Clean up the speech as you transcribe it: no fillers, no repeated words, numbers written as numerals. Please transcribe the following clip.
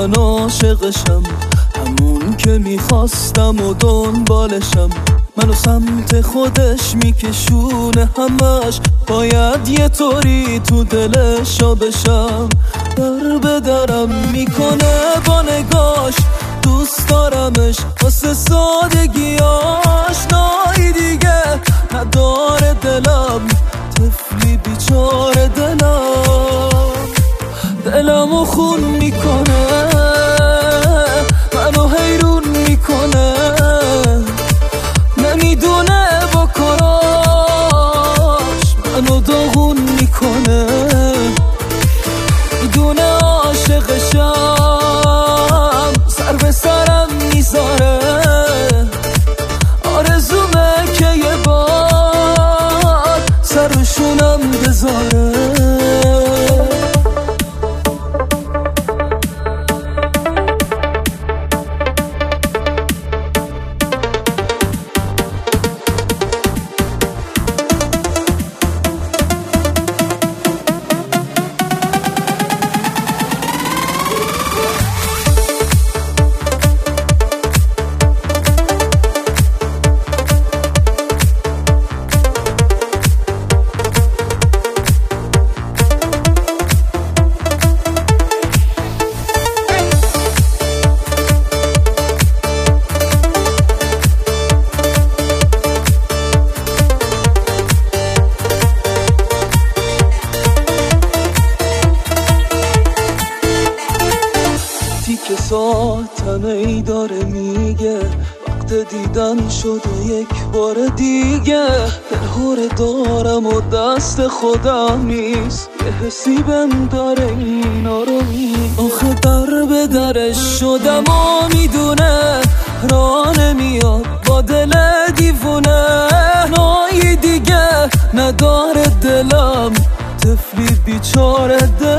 من عاشقشم، همون که میخواستم و دنبالشم. منو سمت خودش میکشونه همش، باید یه طوری تو دلش بشم. در به درم میکنه با نگاش، دوست دارمش واسه سادگیاش. نایی دیگه نداره دلم، طفلی بیچاره دلمو خون میکنه، منو حیرون میکنه. نمیدونه با کاراش منو داغون میکنه. میدونه عاشقشم، سر به سرم میذاره. آرزومه که یه بار سر روشونم بذاره. که ساعتم ای داره میگه وقت دیدن شده یک بار دیگه. دلهور دارم و دست خودم نیست، یه حسی بهم داره اینا رو آخه در به درش شدم و میدونه راه نمیاد با دل دیوونه. نایی دیگه نداره دلم، طفلی بیچاره